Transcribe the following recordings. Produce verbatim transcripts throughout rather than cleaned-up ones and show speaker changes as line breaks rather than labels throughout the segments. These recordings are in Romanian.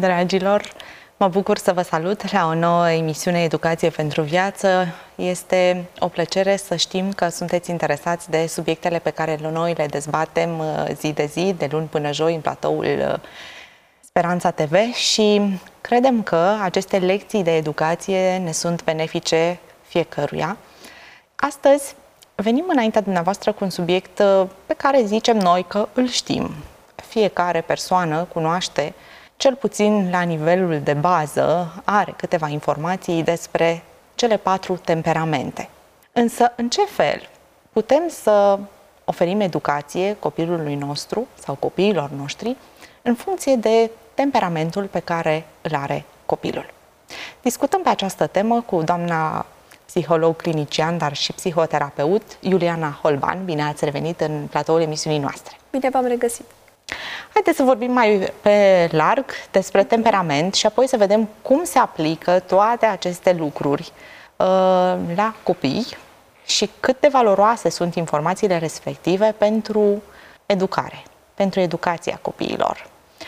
dragilor! Mă bucur să vă salut la o nouă emisiune Educație pentru Viață. Este o plăcere să știm că sunteți interesați de subiectele pe care noi le dezbatem zi de zi, de luni până joi, în platoul Speranța T V și credem că aceste lecții de educație ne sunt benefice fiecăruia. Astăzi venim înaintea dumneavoastră cu un subiect pe care zicem noi că îl știm. Fiecare persoană cunoaște, cel puțin la nivelul de bază, are câteva informații despre cele patru temperamente. Însă, în ce fel putem să oferim educație copilului nostru sau copiilor noștri în funcție de temperamentul pe care îl are copilul? Discutăm pe această temă cu doamna psiholog clinician, dar și psihoterapeut, Iuliana Holban. Bine ați revenit în platoul emisiunii noastre.
Bine v-am regăsit!
Haideți să vorbim mai pe larg despre temperament și apoi să vedem cum se aplică toate aceste lucruri uh, la copii și cât de valoroase sunt informațiile respective pentru educare, pentru educația copiilor.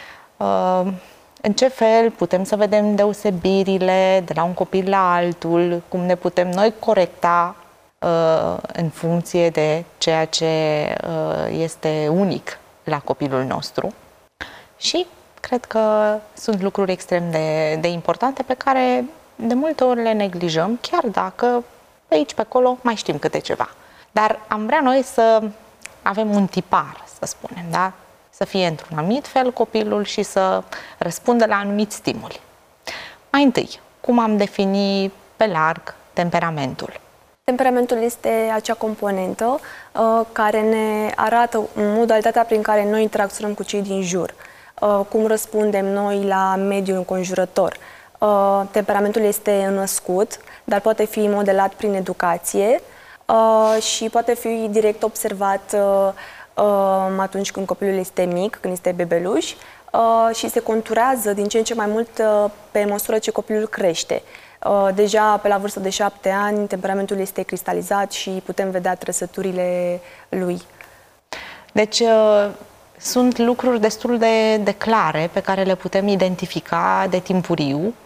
Uh, în ce fel putem să vedem deosebirile de la un copil la altul, cum ne putem noi corecta uh, în funcție de ceea ce uh, este unic la copilul nostru. Și cred că sunt lucruri extrem de, de importante pe care de multe ori le neglijăm, chiar dacă pe aici, pe acolo mai știm câte ceva. Dar am vrea noi să avem un tipar, să spunem, da? Să fie într-un anumit fel copilul și să răspundă la anumiți stimuli. Mai întâi, cum am definit pe larg temperamentul?
Temperamentul este acea componentă uh, care ne arată modalitatea prin care noi interacționăm cu cei din jur, uh, cum răspundem noi la mediul înconjurător. Uh, temperamentul este născut, dar poate fi modelat prin educație uh, și poate fi direct observat uh, uh, atunci când copilul este mic, când este bebeluș, uh, și se conturează din ce în ce mai mult uh, pe măsură ce copilul crește. Deja pe la vârstă de șapte ani, temperamentul este cristalizat și putem vedea trăsăturile lui.
Deci sunt lucruri destul de, de clare pe care le putem identifica de timpuriu,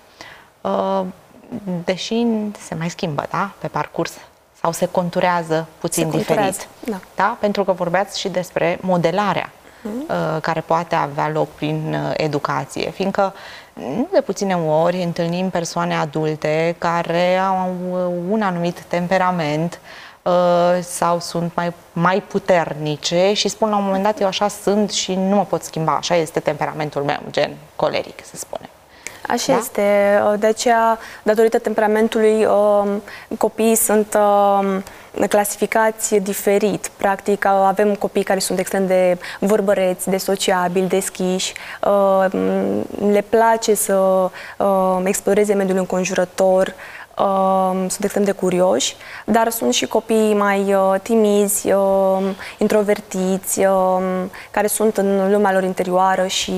deși se mai schimbă, da? Pe parcurs sau se conturează puțin se diferit. Da. Da? Pentru că vorbeați și despre modelarea mm-hmm. care poate avea loc prin educație, fiindcă nu de puține ori întâlnim persoane adulte care au un anumit temperament uh, sau sunt mai, mai puternice și spun la un moment dat, eu așa sunt și nu mă pot schimba, așa este temperamentul meu, gen coleric, să spunem.
Așa da? Este, de aceea, datorită temperamentului, copiii sunt clasificați diferit. Practic, avem copii care sunt extrem de vorbăreți, de sociabili, deschiși, le place să exploreze mediul înconjurător, sunt extrem de curioși, dar sunt și copii mai timizi, introvertiți, care sunt în lumea lor interioară și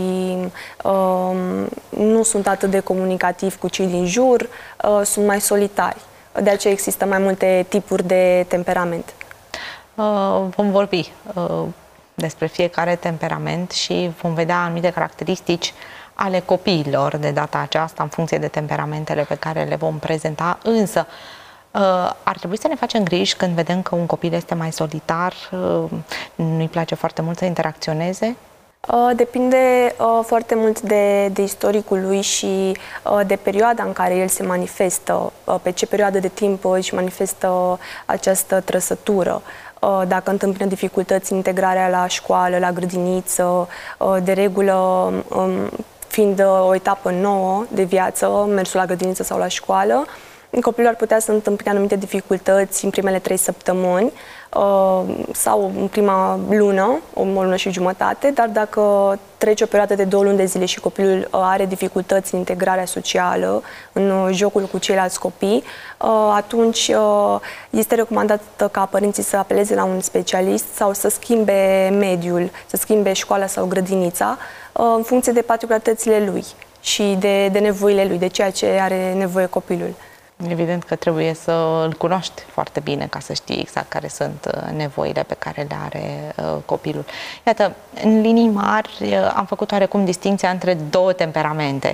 nu sunt atât de comunicativi cu cei din jur, sunt mai solitari. De aceea există mai multe tipuri de temperament.
Vom vorbi despre fiecare temperament și vom vedea anumite caracteristici ale copiilor de data aceasta, în funcție de temperamentele pe care le vom prezenta, însă ar trebui să ne facem griji când vedem că un copil este mai solitar, nu-i place foarte mult să interacționeze?
Depinde foarte mult de, de istoricul lui și de perioada în care el se manifestă, pe ce perioadă de timp își manifestă această trăsătură. Dacă întâmpină dificultăți în integrarea la școală, la grădiniță, de regulă fiind o etapă nouă de viață, mersul la grădiniță sau la școală, copilul ar putea să întâmpine anumite dificultăți în primele trei săptămâni sau în prima lună, o lună și jumătate, dar dacă trece o perioadă de două luni de zile și copilul are dificultăți în integrarea socială, în jocul cu ceilalți copii, atunci este recomandat ca părinții să apeleze la un specialist sau să schimbe mediul, să schimbe școala sau grădinița, în funcție de particularitățile lui și de, de nevoile lui, de ceea ce are nevoie copilul.
Evident că trebuie să îl cunoști foarte bine ca să știi exact care sunt nevoile pe care le are copilul. Iată, în linii mari am făcut oarecum distinția între două temperamente.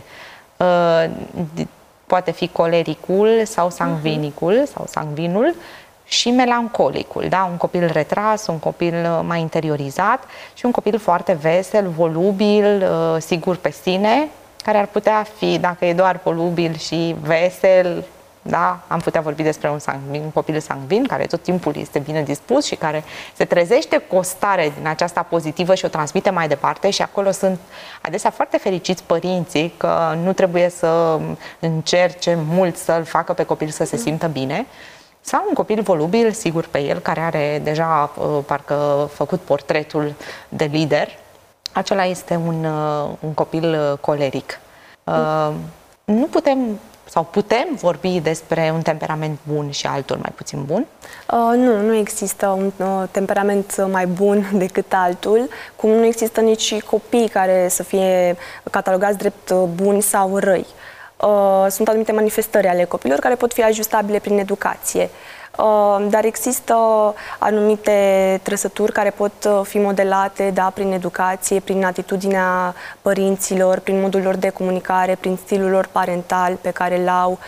Poate fi colericul sau sangvinicul sau sangvinul și melancolicul, da? Un copil retras, un copil mai interiorizat și un copil foarte vesel, volubil, sigur pe sine, care ar putea fi, dacă e doar volubil și vesel, da, am putea vorbi despre un, sangvin, un copil sangvin care tot timpul este bine dispus și care se trezește cu o stare din aceasta pozitivă și o transmite mai departe, și acolo sunt adesea foarte fericiți părinții că nu trebuie să încerce mult să-l facă pe copil să se simtă bine. Sau un copil volubil, sigur pe el, care are deja parcă făcut portretul de lider. Acela este un, un copil coleric. Uh, nu putem sau putem vorbi despre un temperament bun și altul mai puțin bun?
Uh, nu, nu există un uh, temperament mai bun decât altul, cum nu există nici copii care să fie catalogați drept buni sau răi. Uh, sunt anumite manifestări ale copilor care pot fi ajustabile prin educație. Uh, dar există anumite trăsături care pot fi modelate, da, prin educație, prin atitudinea părinților, prin modul lor de comunicare, prin stilul lor parental pe care l-au.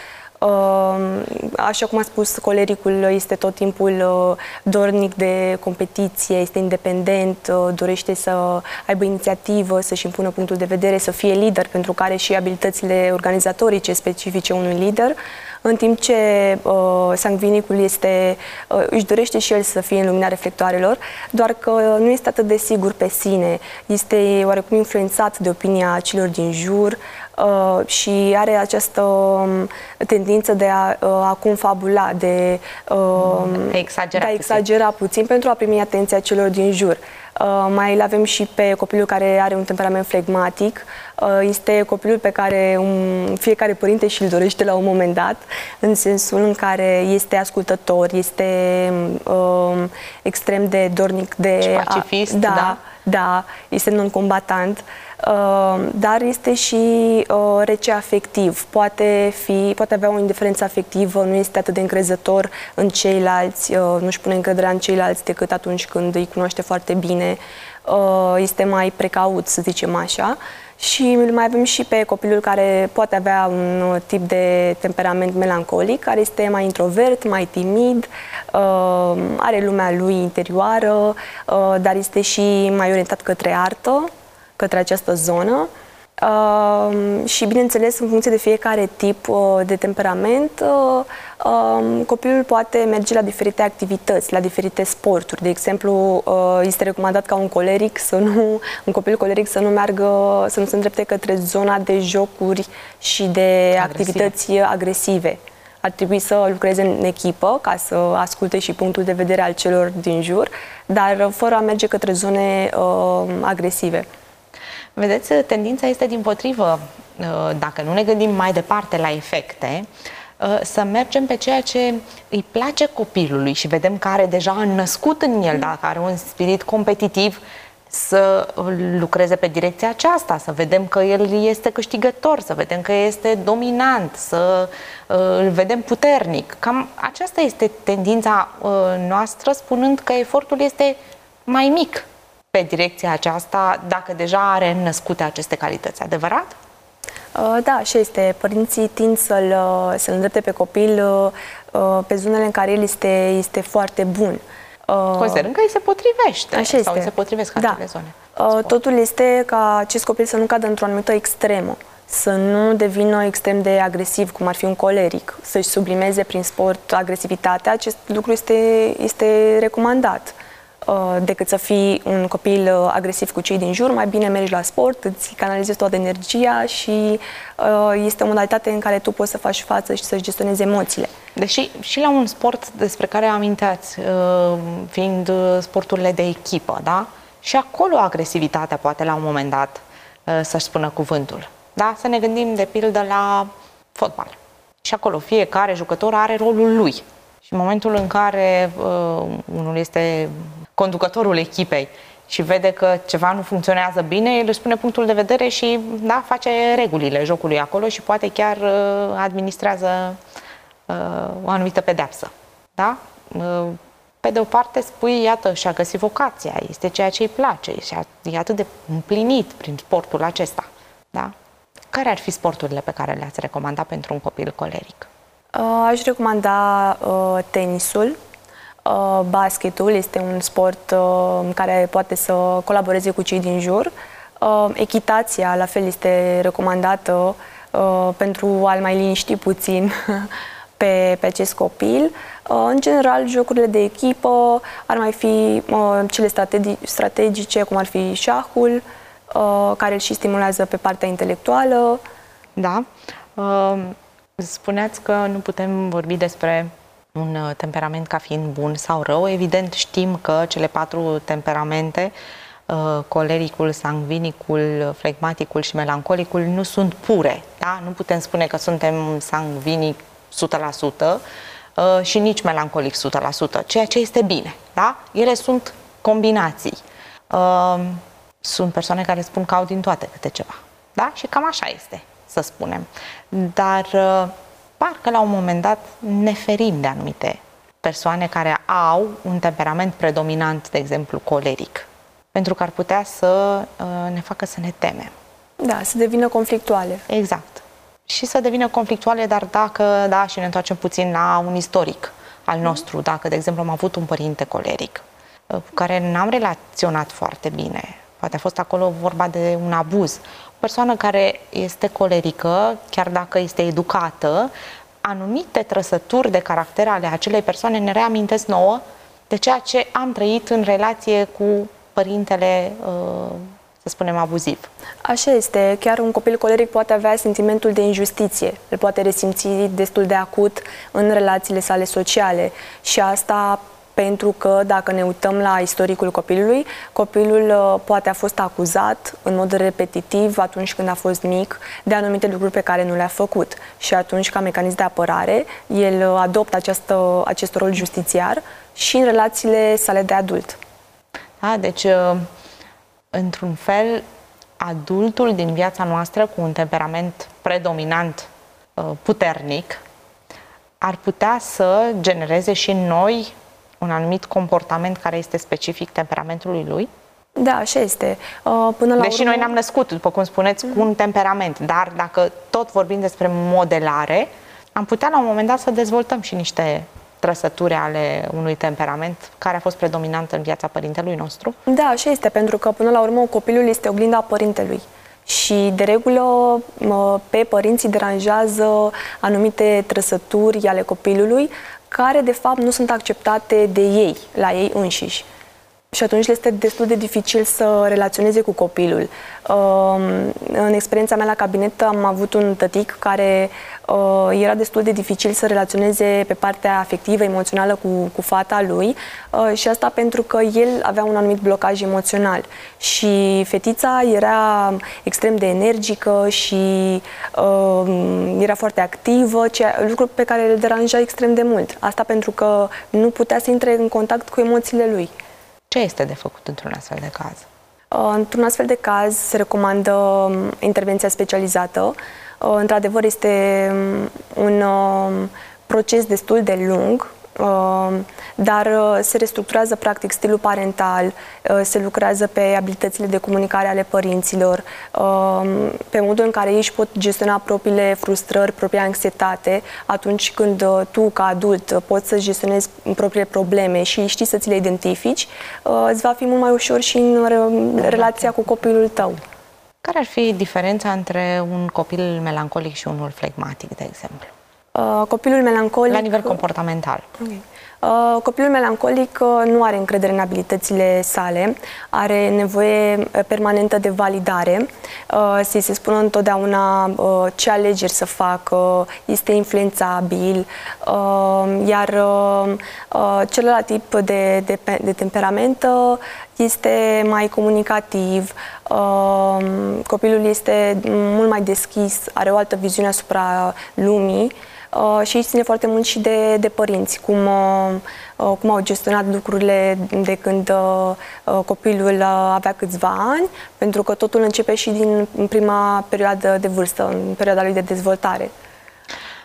Așa cum a spus, colericul este tot timpul dornic de competiție, este independent, dorește să aibă inițiativă, să-și impună punctul de vedere, să fie lider, pentru că are și abilitățile organizatorice specifice unui lider, în timp ce uh, sangvinicul este, uh, își dorește și el să fie în lumina reflectoarelor, doar că nu este atât de sigur pe sine, este oarecum influențat de opinia celor din jur, Uh, și are această um, tendință de a, uh, a confabula, de uh,
exagera,
de a exagera puțin. puțin pentru a primi atenția celor din jur. Uh, mai îl avem și pe copilul care are un temperament flegmatic. Uh, este copilul pe care um, fiecare părinte și-l dorește la un moment dat, în sensul în care este ascultător, este uh, extrem de dornic de...
Și pacifist,
a, da,
da?
Da, este non-combatant. Uh, dar este și uh, rece afectiv, poate, fi, poate avea o indiferență afectivă, nu este atât de încrezător în ceilalți, uh, nu-și pune încrederea în ceilalți decât atunci când îi cunoaște foarte bine, uh, este mai precaut, să zicem așa. Și mai avem și pe copilul care poate avea un tip de temperament melancolic, care este mai introvert, mai timid, uh, are lumea lui interioară, uh, dar este și mai orientat către artă, către această zonă. Uh, și, bineînțeles, în funcție de fiecare tip uh, de temperament, uh, uh, copilul poate merge la diferite activități, la diferite sporturi. De exemplu, uh, este recomandat ca un coleric să nu, un copil coleric să nu meargă, să nu se îndrepte către zona de jocuri și de
agresive.
activități agresive. Ar trebui să lucreze în echipă ca să asculte și punctul de vedere al celor din jur, dar fără a merge către zone uh, agresive.
Vedeți, tendința este dimpotrivă, dacă nu ne gândim mai departe la efecte, să mergem pe ceea ce îi place copilului și vedem că are deja înnăscut în el, dacă are un spirit competitiv, să lucreze pe direcția aceasta, să vedem că el este câștigător, să vedem că este dominant, să îl vedem puternic. Cam aceasta este tendința noastră, spunând că efortul este mai mic pe direcția aceasta, dacă deja are înnăscute aceste calități. Adevărat?
Da, așa este. Părinții tind să-l să-l îndrepte pe copil pe zonele în care el este, este foarte bun.
Considerând că îi se potrivește.
Așa
sau
este.
îi se potrivesc
da.
acele zone.
Totul este ca acest copil să nu cadă într-o anumită extremă, să nu devină extrem de agresiv, cum ar fi un coleric, să-și sublimeze prin sport agresivitatea. Acest lucru este, este recomandat. Decât să fii un copil agresiv cu cei din jur, mai bine mergi la sport, îți canalizezi toată energia și este o modalitate în care tu poți să faci față și să-și gestionezi emoțiile.
Deși și la un sport despre care aminteați, fiind sporturile de echipă, da? Și acolo agresivitatea poate la un moment dat să-și spună cuvântul. Da? Să ne gândim de pildă la fotbal. Și acolo fiecare jucător are rolul lui. Și în momentul în care uh, unul este conducătorul echipei și vede că ceva nu funcționează bine, el își spune punctul de vedere și da, face regulile jocului acolo și poate chiar uh, administrează o anumită pedeapsă. Da? Pe de o parte spui, iată, și-a găsit vocația, este ceea ce îi place, e atât de împlinit prin sportul acesta. Da? Care ar fi sporturile pe care le-ați recomanda pentru un copil coleric?
Aș recomanda uh, tenisul. Uh, basketul este un sport uh, care poate să colaboreze cu cei din jur. Uh, echitația, la fel, este recomandată uh, pentru a-l mai liniști puțin pe, pe acest copil. Uh, în general, jocurile de echipă ar mai fi uh, cele strategi strategice, cum ar fi șahul, uh, care îl și stimulează pe partea intelectuală.
Da. Uh, spuneați că nu putem vorbi despre un temperament ca fiind bun sau rău. Evident, știm că cele patru temperamente, colericul, sangvinicul, flegmaticul și melancolicul, nu sunt pure. Da? Nu putem spune că suntem sangvinic o sută la sută și nici melancolic o sută la sută, ceea ce este bine. Da? Ele sunt combinații. Sunt persoane care spun că au din toate câte ceva. Da? Și cam așa este, să spunem. Dar parcă la un moment dat ne ferim de anumite persoane care au un temperament predominant, de exemplu, coleric, pentru că ar putea să uh, ne facă să ne temem.
Da, să devină conflictuale.
Exact. Și să devină conflictuale, dar dacă, da, și ne întoarcem puțin la un istoric al nostru, dacă, de exemplu, am avut un părinte coleric uh, cu care n-am relaționat foarte bine, poate a fost acolo vorba de un abuz, o persoană care este colerică, chiar dacă este educată, anumite trăsături de caracter ale acelei persoane ne reamintesc nouă de ceea ce am trăit în relație cu părintele, să spunem, abuziv.
Așa este. Chiar un copil coleric poate avea sentimentul de injustiție. Îl poate resimți destul de acut în relațiile sale sociale. Și asta pentru că, dacă ne uităm la istoricul copilului, copilul poate a fost acuzat în mod repetitiv atunci când a fost mic de anumite lucruri pe care nu le-a făcut. Și atunci, ca mecanism de apărare, el adoptă această, acest rol justițiar și în relațiile sale de adult.
Da, deci, într-un fel, adultul din viața noastră cu un temperament predominant puternic ar putea să genereze și în noi un anumit comportament care este specific temperamentului lui?
Da, așa este. Până la
Deși
urmă...
noi ne-am născut, după cum spuneți, mm-hmm. cu un temperament, dar dacă tot vorbim despre modelare, am putea la un moment dat să dezvoltăm și niște trăsături ale unui temperament care a fost predominant în viața părintelui nostru?
Da, așa este, pentru că până la urmă copilul este oglinda părintelui. Și, de regulă, pe părinții deranjează anumite trăsături ale copilului care, de fapt, nu sunt acceptate de ei, la ei înșiși. Și atunci le este destul de dificil să relaționeze cu copilul. În experiența mea la cabinet am avut un tătic care era destul de dificil să relaționeze pe partea afectivă, emoțională cu, cu fata lui, și asta pentru că el avea un anumit blocaj emoțional. Și fetița era extrem de energică și era foarte activă, ceea, lucru pe care îl deranja extrem de mult. Asta pentru că nu putea să intre în contact cu emoțiile lui.
Ce este de făcut într-un astfel de caz?
Într-un astfel de caz se recomandă intervenția specializată. Într-adevăr, este un proces destul de lung, dar se restructurează practic stilul parental, se lucrează pe abilitățile de comunicare ale părinților, pe modul în care ei își pot gestiona propriile frustrări, propria anxietate, atunci când tu, ca adult, poți să gestionezi propriile probleme și știi să ți le identifici, îți va fi mult mai ușor și în relația cu copilul tău.
Care ar fi diferența între un copil melancolic și unul flegmatic, de exemplu?
Uh, copilul melancolic...
La nivel comportamental.
Okay. Uh, copilul melancolic uh, nu are încredere în abilitățile sale, are nevoie permanentă de validare, uh, să-i se spună întotdeauna uh, ce alegeri să facă, este influențabil, uh, iar uh, uh, celălalt tip de, de, de temperament uh, este mai comunicativ, uh, copilul este mult mai deschis, are o altă viziune asupra lumii. Uh, și ține foarte mult și de, de părinți, cum, uh, cum au gestionat lucrurile de când uh, copilul uh, avea câțiva ani, pentru că totul începe și din prima perioadă de vârstă, în perioada lui de dezvoltare.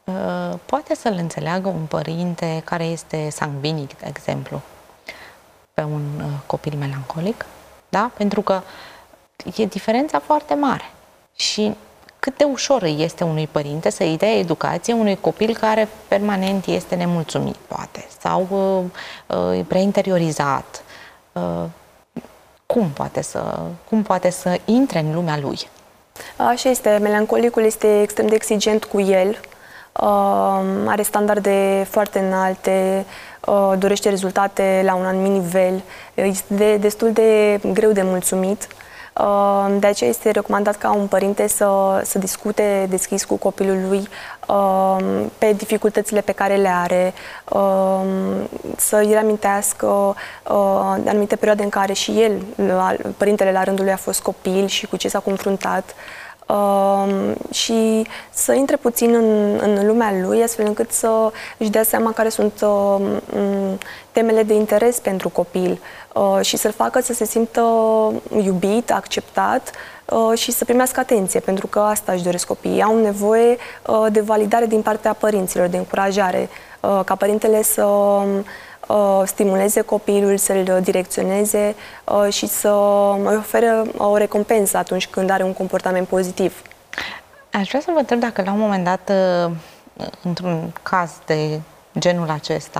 poate să-l înțeleagă un părinte care este sangvinic, de exemplu, pe un copil melancolic, da? Pentru că e diferența foarte mare și cât de ușor îi este unui părinte să-i dea educație unui copil care permanent este nemulțumit, poate, sau uh, prea interiorizat. Uh, cum poate să, cum poate să intre în lumea lui?
Așa este, melancolicul este extrem de exigent cu el, uh, are standarde foarte înalte, uh, dorește rezultate la un anumit nivel, este de, destul de greu de mulțumit. Uh, de aceea este recomandat ca un părinte să, să discute deschis cu copilul lui uh, pe dificultățile pe care le are, uh, să îi reamintească uh, anumite perioade în care și el, părintele la rândul lui, a fost copil și cu ce s-a confruntat. Uh, și să intre puțin în, în lumea lui, astfel încât să își dea seama care sunt uh, temele de interes pentru copil uh, și să-l facă să se simtă iubit, acceptat uh, și să primească atenție, pentru că asta își doresc copiii. Au nevoie uh, de validare din partea părinților, de încurajare, uh, ca părintele să stimuleze copilul, să-l direcționeze și să îi ofere o recompensă atunci când are un comportament pozitiv.
Aș vrea să vă întreb dacă la un moment dat, într-un caz de genul acesta,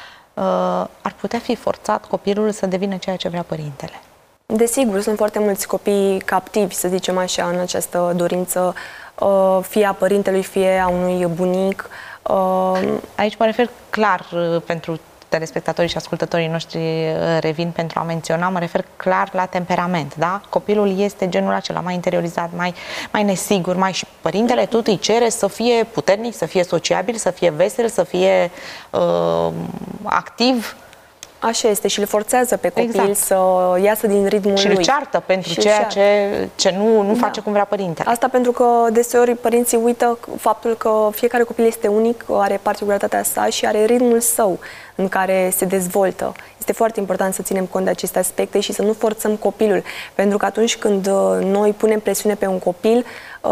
ar putea fi forțat copilul să devină ceea ce vrea părintele.
Desigur, sunt foarte mulți copii captivi, să zicem așa, în această dorință, fie a părintelui, fie a unui bunic.
Aici mă refer clar pentru telespectatorii și ascultătorii noștri, revin pentru a menționa, mă refer clar la temperament, da? Copilul este genul acela mai interiorizat, mai, mai nesigur, mai și părintele tot îi cere să fie puternic, să fie sociabil, să fie vesel, să fie uh, activ.
Așa este și îl forțează pe copil exact. Să iasă din ritmul
și
lui.
Și îl ceartă pentru și ceea ce, ce nu, nu da. face cum vrea părintele.
Asta pentru că deseori părinții uită faptul că fiecare copil este unic, are particularitatea sa și are ritmul său în care se dezvoltă. Este foarte important să ținem cont de aceste aspecte și să nu forțăm copilul, pentru că atunci când noi punem presiune pe un copil,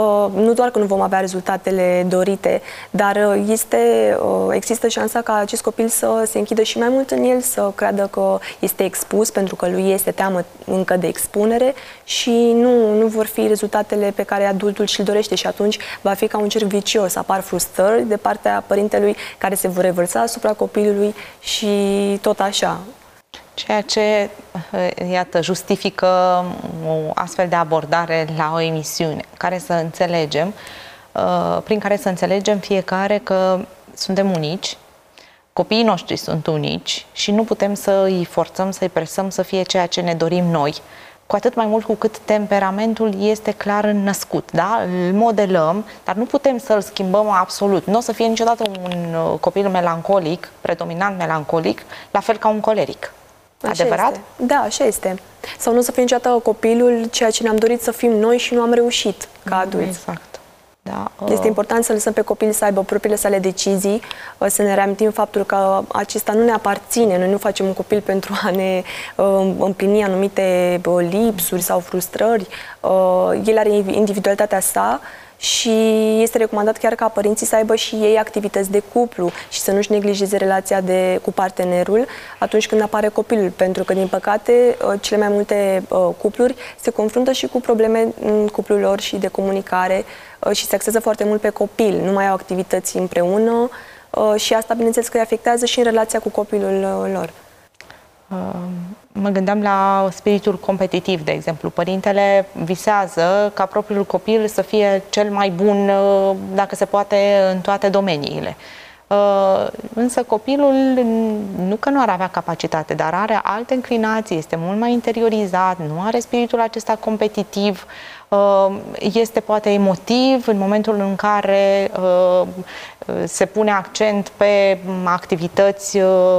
nu doar că nu vom avea rezultatele dorite, dar este, există șansa ca acest copil să se închidă și mai mult în el, să creadă că este expus, pentru că lui este teamă încă de expunere și nu, nu vor fi rezultatele pe care adultul și-l dorește și atunci va fi ca un cerc vicios, apar frustrări de partea părintelui care se vor revărsa asupra copilului și tot așa.
Ceea ce, iată, justifică o astfel de abordare la o emisiune, care să înțelegem, prin care să înțelegem fiecare că suntem unici, copiii noștri sunt unici și nu putem să îi forțăm, să îi presăm să fie ceea ce ne dorim noi, cu atât mai mult cu cât temperamentul este clar născut, da? Îl modelăm, dar nu putem să-l schimbăm absolut. Nu o să fie niciodată un copil melancolic, predominant melancolic, la fel ca un coleric.
Așa
Adevărat?
Este. Da, așa este. Sau nu să fie niciodată copilul ceea ce ne-am dorit să fim noi și nu am reușit ca adulți.
Exact. Da.
Este important să lăsăm pe copil să aibă propriile sale decizii, să ne reamintim faptul că acesta nu ne aparține. Noi nu facem un copil pentru a ne împlini anumite lipsuri sau frustrări. El are individualitatea sa și este recomandat chiar ca părinții să aibă și ei activități de cuplu și să nu-și neglijeze relația de, cu partenerul atunci când apare copilul, pentru că, din păcate, cele mai multe cupluri se confruntă și cu probleme în cuplul lor și de comunicare și se axează foarte mult pe copil, nu mai au activități împreună și asta, bineînțeles, că îi afectează și în relația cu copilul lor.
Mă gândeam la spiritul competitiv, de exemplu. Părintele visează ca propriul copil să fie cel mai bun, dacă se poate, în toate domeniile. Însă copilul nu că nu ar avea capacitate, dar are alte înclinații, este mult mai interiorizat, nu are spiritul acesta competitiv, este poate emotiv în momentul în care se pune accent pe activități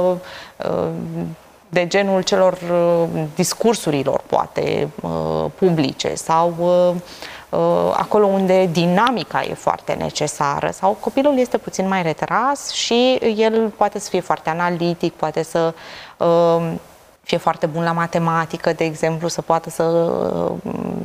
de genul celor discursurilor, poate, publice sau acolo unde dinamica e foarte necesară sau copilul este puțin mai retras și el poate să fie foarte analitic, poate să fie foarte bun la matematică, de exemplu, să poată să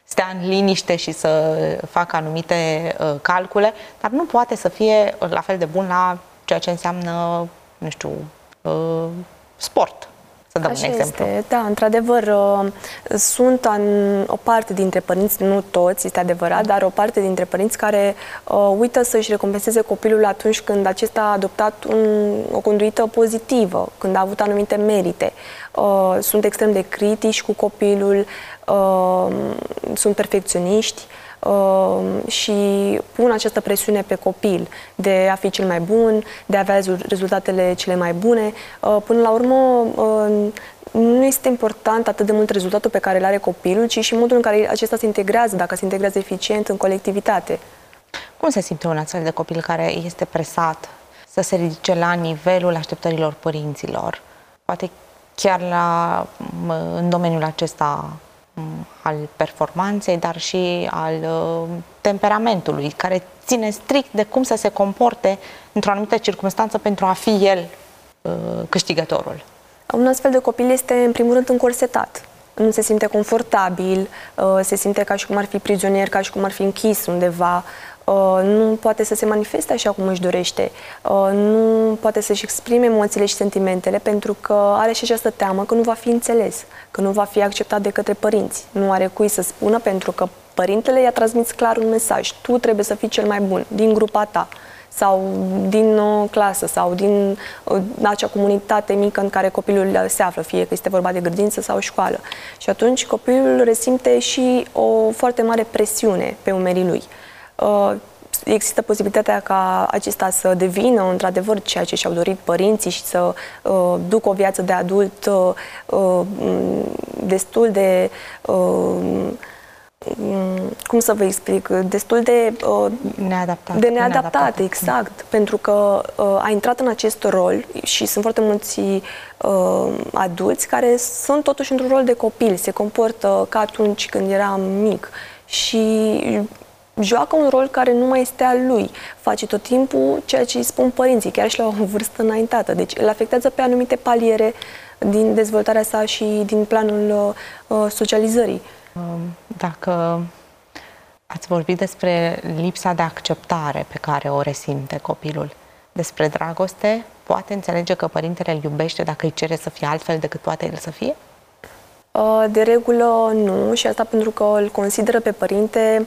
stea în liniște și să facă anumite uh, calcule, dar nu poate să fie la fel de bun la ceea ce înseamnă, nu știu, uh, sport. Să dăm
Așa
un exemplu.
Este. Da, într-adevăr, uh, sunt an, o parte dintre părinți, nu toți, este adevărat, dar o parte dintre părinți care uh, uită să-și recompenseze copilul atunci când acesta a adoptat un, o conduită pozitivă, când a avut anumite merite. Uh, sunt extrem de critici cu copilul, uh, sunt perfecționiști, Uh, și pun această presiune pe copil de a fi cel mai bun, de a avea rezultatele cele mai bune. Uh, până la urmă, uh, nu este important atât de mult rezultatul pe care îl are copilul, ci și modul în care acesta se integrează, dacă se integrează eficient în colectivitate.
Cum se simte un astfel de copil care este presat să se ridice la nivelul așteptărilor părinților? Poate chiar la, în domeniul acesta al performanței, dar și al uh, temperamentului, care ține strict de cum să se comporte într-o anumită circunstanță pentru a fi el uh, câștigătorul. Un
astfel de copil este, în primul rând, încorsetat. Nu se simte confortabil, uh, se simte ca și cum ar fi prizonier, ca și cum ar fi închis undeva, uh, nu poate să se manifeste așa cum își dorește, uh, nu poate să-și exprime emoțiile și sentimentele pentru că are și această teamă că nu va fi înțeles, că nu va fi acceptat de către părinți. Nu are cui să spună pentru că părintele i-a transmis clar un mesaj. Tu trebuie să fii cel mai bun din grupa ta sau din uh, clasă sau din uh, acea comunitate mică în care copilul se află, fie că este vorba de grădiniță sau școală. Și atunci copilul resimte și o foarte mare presiune pe umerii lui. Uh, Există posibilitatea ca acesta să devină într-adevăr ceea ce și-au dorit părinții și să uh, ducă o viață de adult uh, uh, destul de uh, cum să vă explic, destul de uh,
neadaptat.
De neadaptat, neadaptat. Exact. Pentru că uh, a intrat în acest rol și sunt foarte mulți uh, adulți care sunt totuși într-un rol de copil, se comportă ca atunci când era mic și joacă un rol care nu mai este al lui. Face tot timpul ceea ce îi spun părinții, chiar și la o vârstă înaintată. Deci îl afectează pe anumite paliere din dezvoltarea sa și din planul uh, socializării.
Dacă ați vorbit despre lipsa de acceptare pe care o resimte copilul, despre dragoste, poate înțelege că părintele îl iubește dacă îi cere să fie altfel decât poate el să fie?
De regulă nu, și asta pentru că îl consideră pe părinte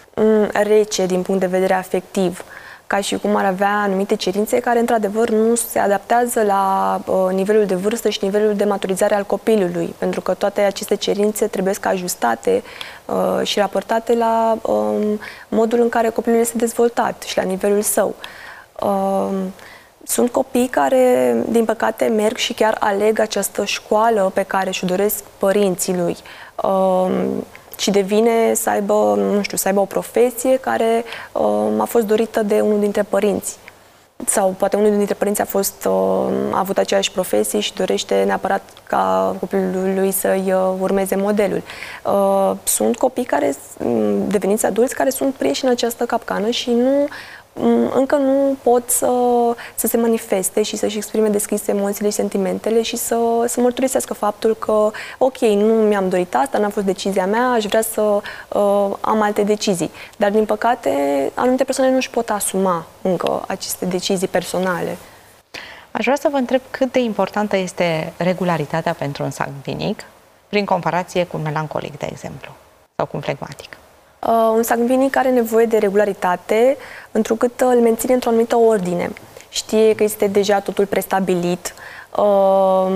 rece din punct de vedere afectiv, ca și cum ar avea anumite cerințe care, într-adevăr, nu se adaptează la uh, nivelul de vârstă și nivelul de maturizare al copilului, pentru că toate aceste cerințe trebuie să ajustate uh, și raportate la uh, modul în care copilul este dezvoltat și la nivelul său. Uh, sunt copii care, din păcate, merg și chiar aleg această școală pe care și-o doresc părinții lui. Uh, și devine să aibă, nu știu, să aibă o profesie care uh, a fost dorită de unul dintre părinți. Sau poate unul dintre părinți a, fost, uh, a avut aceeași profesie și dorește neapărat ca copilul lui să-i uh, urmeze modelul. Uh, sunt copii care, deveniți adulți, care sunt prinși în această capcană și nu încă nu pot să, să se manifeste și să-și exprime deschis emoțiile și sentimentele și să, să mărturisească faptul că, ok, nu mi-am dorit asta, n-a fost decizia mea, aș vrea să uh, am alte decizii. Dar, din păcate, anumite persoane nu își pot asuma încă aceste decizii personale.
Aș vrea să vă întreb cât de importantă este regularitatea pentru un sangvinic prin comparație cu un melancolic, de exemplu, sau cu un flegmatic.
Uh, un sangvinic are nevoie de regularitate, întrucât îl menține într-o anumită ordine. Știe că este deja totul prestabilit, uh,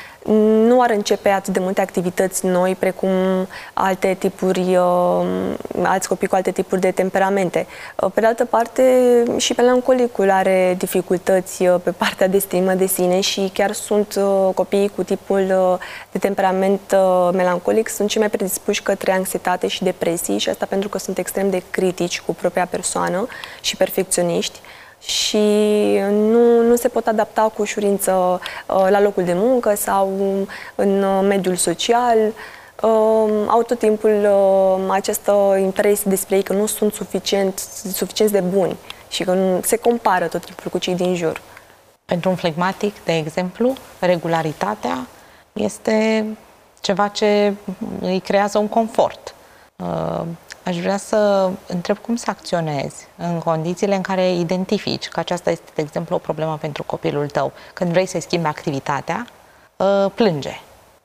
nu ar începe atât de multe activități noi, precum alte tipuri, uh, alți copii cu alte tipuri de temperamente. Uh, pe de altă parte, și melancolicul are dificultăți uh, pe partea de stimă de sine și chiar sunt uh, copiii cu tipul uh, de temperament uh, melancolic sunt cei mai predispuși către anxietate și depresii, și asta pentru că sunt extrem de critici cu propria persoană și perfecționiști. Și nu, nu se pot adapta cu ușurință uh, la locul de muncă sau în uh, mediul social. Uh, au tot timpul uh, această impresie despre ei că nu sunt suficient, suficient de buni și că nu, se compară tot timpul cu cei din jur.
Pentru un flegmatic, de exemplu, regularitatea este ceva ce îi creează un confort. Aș vrea să întreb cum să acționezi în condițiile în care identifici că aceasta este, de exemplu, o problemă pentru copilul tău. Când vrei să-i schimbi activitatea, plânge,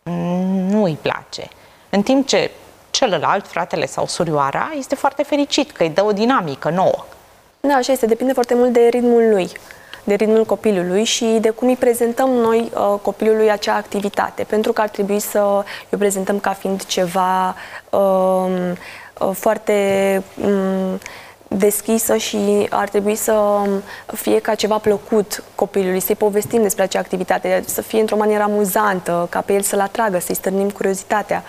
nu îi place. În timp ce celălalt, fratele sau surioara, este foarte fericit că îi dă o dinamică nouă.
Da, așa este. Depinde foarte mult de ritmul lui, de ritmul copilului și de cum îi prezentăm noi uh, copilului acea activitate. Pentru că ar trebui să îi prezentăm ca fiind ceva uh, uh, foarte um, deschisă și ar trebui să fie ca ceva plăcut copilului, să-i povestim despre acea activitate, să fie într-o manieră amuzantă, ca pe el să-l atragă, să-i stârnim curiozitatea.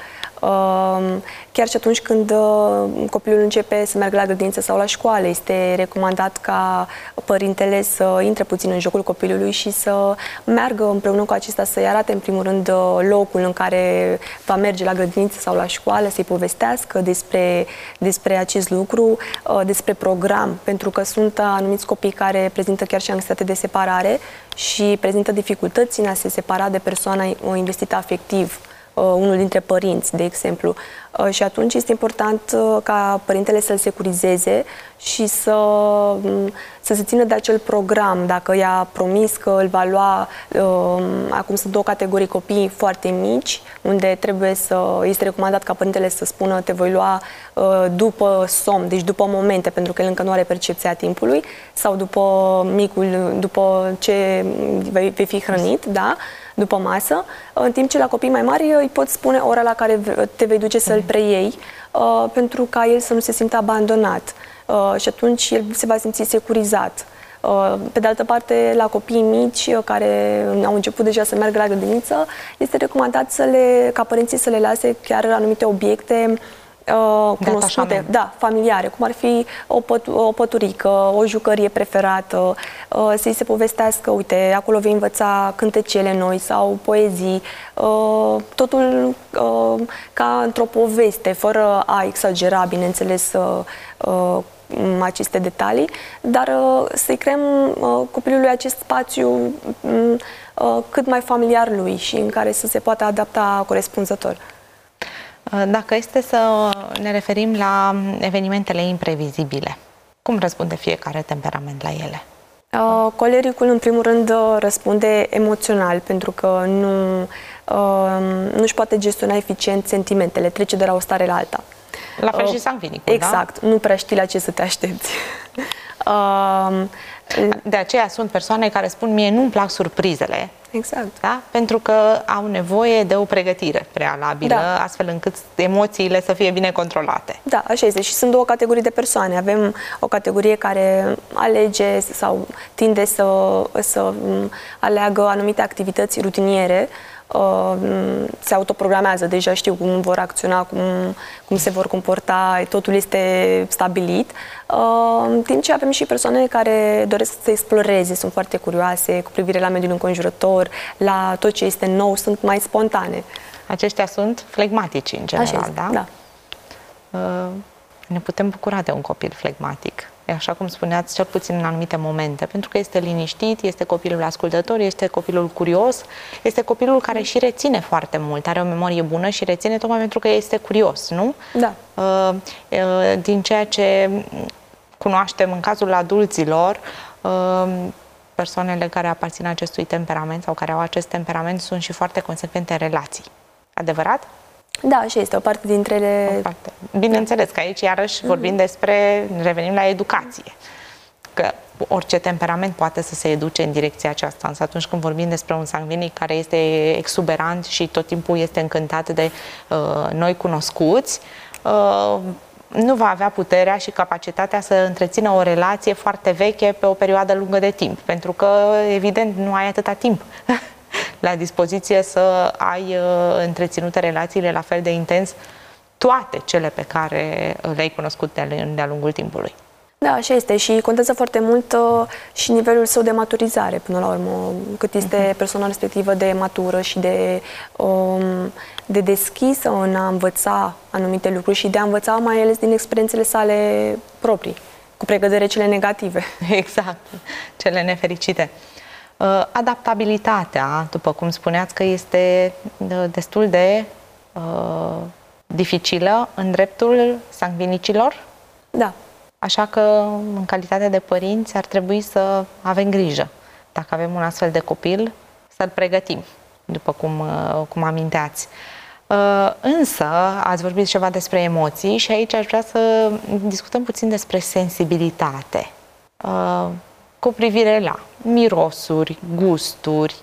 Chiar și atunci când copilul începe să meargă la grădiniță sau la școală, este recomandat ca părintele să intre puțin în jocul copilului și să meargă împreună cu acesta, să-i arate în primul rând locul în care va merge la grădiniță sau la școală, să-i povestească despre, despre acest lucru, despre program, pentru că sunt anumiți copii care prezintă chiar și anxietate de separare și prezintă dificultăți în a se separa de persoana investită afectiv, unul dintre părinți, de exemplu. Și atunci este important ca părintele să-l securizeze și să, să se țină de acel program. Dacă i-a promis că îl va lua, acum sunt două categorii copii foarte mici, unde trebuie să, este recomandat ca părintele să spună te voi lua după somn, deci după momente, pentru că el încă nu are percepția timpului, sau după micul, după ce vei fi hrănit, da? După masă, în timp ce la copii mai mari îi pot spune ora la care te vei duce să-l preiei, uh, pentru ca el să nu se simtă abandonat uh, și atunci el se va simți securizat. Uh, pe de altă parte, la copiii mici uh, care au început deja să meargă la grădiniță, este recomandat să le, ca părinții să le lase chiar anumite obiecte Uh, cunoscute, da, familiare, cum ar fi o, păt o păturică, o jucărie preferată, uh, să-i se povestească, uite, acolo vei învăța cântecele noi sau poezii, uh, totul uh, ca într-o poveste, fără a exagera, bineînțeles, uh, aceste detalii, dar uh, să-i creăm uh, copilului acest spațiu uh, cât mai familiar lui și în care să se poată adapta corespunzător.
Dacă este să ne referim la evenimentele imprevizibile, cum răspunde fiecare temperament la ele?
Uh, colericul, în primul rând, răspunde emoțional, pentru că nu, uh, nu își poate gestiona eficient sentimentele, trece de la o stare la alta.
La fel uh, și sangvinicul,
exact,
da?
Nu prea știi la ce să te aștepți. uh,
de aceea sunt persoane care spun mie nu-mi plac surprizele.
Exact.
Da? Pentru că au nevoie de o pregătire prealabilă, da, astfel încât emoțiile să fie bine controlate.
Da, așa este. Și sunt două categorii de persoane. Avem o categorie care alege sau tinde să, să aleagă anumite activități rutiniere, se autoprogramează, deja știu cum vor acționa, cum, cum se vor comporta, totul este stabilit. În timp ce avem și persoane care doresc să exploreze, sunt foarte curioase cu privire la mediul înconjurător, la tot ce este nou, sunt mai spontane.
Aceștia sunt flegmatici, în general,
Așa este,
da?
Da.
Ne putem bucura de un copil flegmatic. Așa cum spuneați, cel puțin în anumite momente, pentru că este liniștit, este copilul ascultător, este copilul curios, este copilul care și reține foarte mult, are o memorie bună și reține tocmai pentru că este curios, nu?
Da.
Din ceea ce cunoaștem în cazul adulților, persoanele care aparțin acestui temperament sau care au acest temperament sunt și foarte consecvente în relații. Adevărat?
Da, așa este, o parte dintre ele...
Bineînțeles că aici, iarăși, vorbim despre, revenim la educație. Că orice temperament poate să se educe în direcția aceasta, însă atunci când vorbim despre un sangvinic care este exuberant și tot timpul este încântat de uh, noi cunoscuți, uh, nu va avea puterea și capacitatea să întrețină o relație foarte veche pe o perioadă lungă de timp, pentru că, evident, nu ai atâta timp la dispoziție să ai uh, întreținute relațiile la fel de intens, toate cele pe care le-ai cunoscut de-a lungul timpului.
Da, așa este și contează foarte mult uh, și nivelul său de maturizare, până la urmă, cât este persoana respectivă de matură și de, um, de deschisă în a învăța anumite lucruri și de a învăța mai ales din experiențele sale proprii, cu precădere cele negative.
Exact, cele nefericite. Adaptabilitatea, după cum spuneați, că este destul de uh, dificilă în dreptul sangvinicilor.
Da.
Așa că, în calitate de părinți, ar trebui să avem grijă. Dacă avem un astfel de copil, să-l pregătim, după cum, cum aminteați. Însă, ați vorbit ceva despre emoții și aici aș vrea să discutăm puțin despre sensibilitate. Cu privire la mirosuri, gusturi,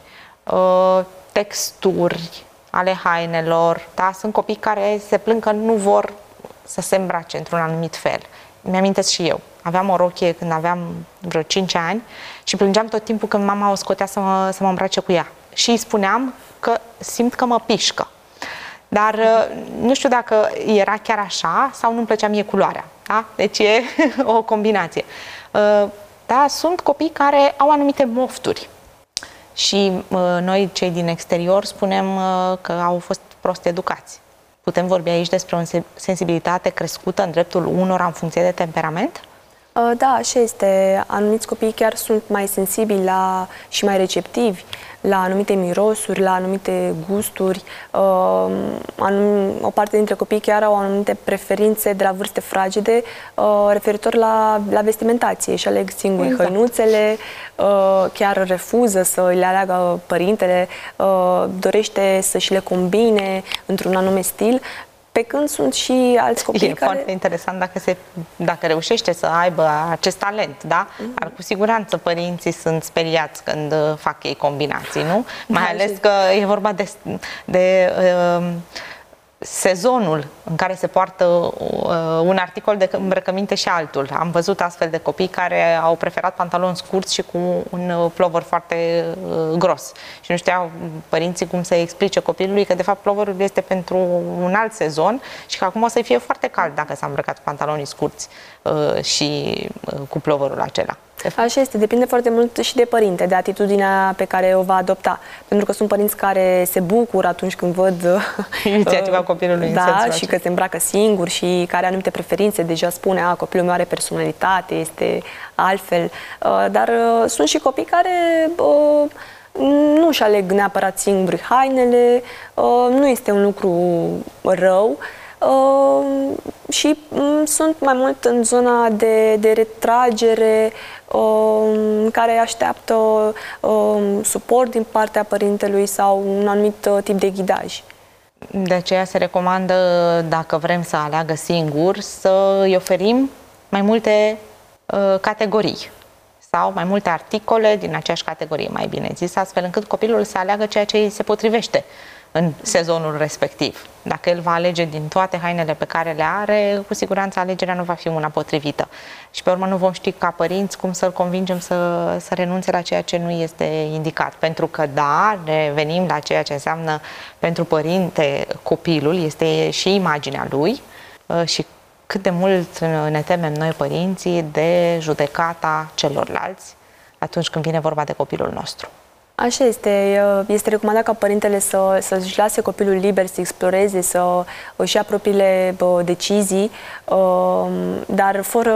texturi ale hainelor. Da? Sunt copii care se plâng că nu vor să se îmbrace într-un anumit fel. Mi-amintesc și eu. Aveam o rochie când aveam vreo cinci ani și plângeam tot timpul când mama o scotea să mă, să mă îmbrace cu ea. Și îi spuneam că simt că mă pișcă. Dar nu știu dacă era chiar așa sau nu-mi plăcea mie culoarea. Da? Deci e o combinație. Da, sunt copii care au anumite mofturi și noi, cei din exterior, spunem că au fost prost educați. Putem vorbi aici despre o sensibilitate crescută în dreptul unora în funcție de temperament?
Da, așa este. Anumiți copii chiar sunt mai sensibili la, și mai receptivi la anumite mirosuri, la anumite gusturi. Uh, anum, o parte dintre copii chiar au anumite preferințe de la vârste fragede uh, referitor la, la vestimentație și aleg singuri da. hăinuțele, uh, chiar refuză să le aleagă părintele, uh, dorește să și le combine într-un anume stil. Pe când sunt și alți copii
e
care...
foarte interesant dacă, se, dacă reușește să aibă acest talent, da? Mm-hmm. Ar, cu siguranță părinții sunt speriați când fac ei combinații, nu? Mai da, ales și... că e vorba de, de uh, sezonul în care se poartă uh, un articol de îmbrăcăminte și altul. Am văzut astfel de copii care au preferat pantaloni scurți și cu un uh, plover foarte uh, gros. Și nu știau părinții cum să explice copilului că de fapt ploverul este pentru un alt sezon și că acum o să-i fie foarte cald dacă s-a îmbrăcat cu pantalonii scurți uh, și uh, cu ploverul acela.
Așa este, depinde foarte mult și de părinte, de atitudinea pe care o va adopta. Pentru că sunt părinți care se bucură atunci când văd
inițiativa copilului.
Da, și că se îmbracă singur și care are anumite preferințe, deja spune, a, copilul meu are personalitate, este altfel. Dar sunt și copii care nu își aleg neapărat singuri hainele, nu este un lucru rău. Uh, și um, sunt mai mult în zona de, de retragere, uh, care așteaptă uh, suport din partea părintelui sau un anumit uh, tip de ghidaj.
De aceea se recomandă, dacă vrem să aleagă singur, să îi oferim mai multe uh, categorii sau mai multe articole din aceeași categorie, mai bine zis, astfel încât copilul să aleagă ceea ce îi se potrivește în sezonul respectiv. Dacă el va alege din toate hainele pe care le are, cu siguranță alegerea nu va fi una potrivită. Și pe urmă nu vom ști ca părinți cum să-l convingem să, să renunțe la ceea ce nu este indicat. Pentru că, da, revenim la ceea ce înseamnă pentru părinte copilul, este și imaginea lui și cât de mult ne temem noi părinții de judecata celorlalți atunci când vine vorba de copilul nostru.
Așa este. Este recomandat ca părintele să, să-și lase copilul liber, să exploreze, să își ia propriile decizii, dar fără,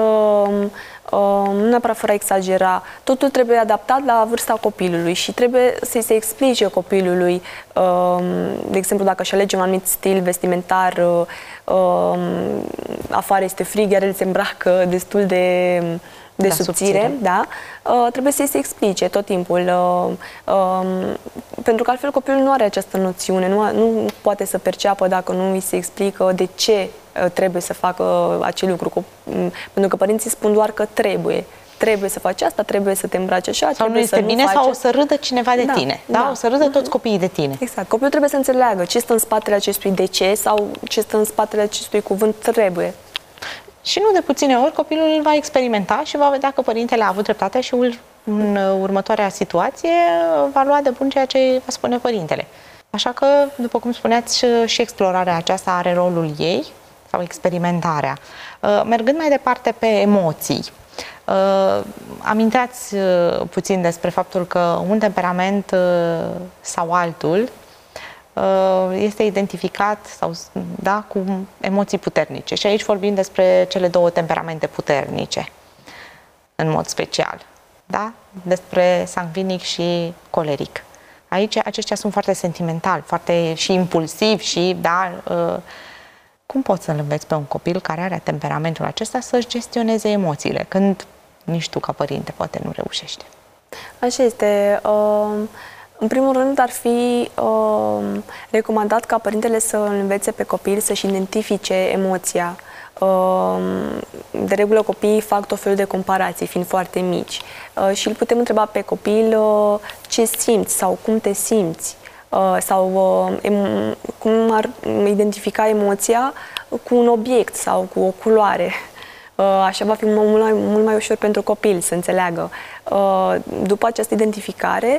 nu neapărat fără a exagera. Totul trebuie adaptat la vârsta copilului și trebuie să-i se explice copilului, de exemplu, dacă își alege un anumit stil vestimentar, afară este frig, iar el se îmbracă destul de... de da, subțire, subțire. Da? Uh, trebuie să-i se explice tot timpul, uh, uh, pentru că altfel copilul nu are această noțiune, nu, nu poate să perceapă dacă nu îi se explică de ce uh, trebuie să facă acel lucru, cu, um, pentru că părinții spun doar că trebuie. Trebuie să faci asta, trebuie să te îmbraci așa,
sau nu este
să
bine,
nu
sau o să râdă cineva de
da,
tine. Da? Da? O să râdă toți copiii de tine.
Exact. Copilul trebuie să înțeleagă ce stă în spatele acestui de ce sau ce stă în spatele acestui cuvânt trebuie.
Și nu de puține ori copilul îl va experimenta și va vedea că părintele a avut dreptate și în următoarea situație va lua de bun ceea ce va spune părintele. Așa că, după cum spuneați, și explorarea aceasta are rolul ei, sau experimentarea. Mergând mai departe pe emoții, aminteați puțin despre faptul că un temperament sau altul este identificat sau, da, cu emoții puternice. Și aici vorbim despre cele două temperamente puternice, în mod special. Da? Despre sangvinic și coleric. Aici aceștia sunt foarte sentimentali, foarte și impulsivi și, da, Cum poți să-l înveți pe un copil care are temperamentul acesta să-și gestioneze emoțiile, când nici tu, ca părinte, poate nu reușești?
Așa este. În primul rând, ar fi recomandat ca părintele să învețe pe copil să-și identifice emoția. De regulă, copiii fac tot felul de comparații, fiind foarte mici. Și îl putem întreba pe copil ce simți sau cum te simți. Sau cum ar identifica emoția cu un obiect sau cu o culoare. Așa va fi mult mai, mult mai ușor pentru copil să înțeleagă. După această identificare,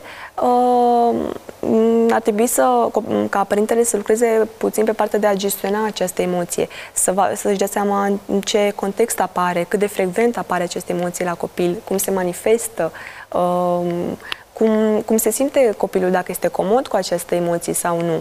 ar trebui să, ca părintele să lucreze puțin pe partea de a gestiona această emoție, să va, să-și dea seama în ce context apare, cât de frecvent apare această emoție la copil, cum se manifestă, cum, cum se simte copilul, dacă este comod cu această emoție sau nu.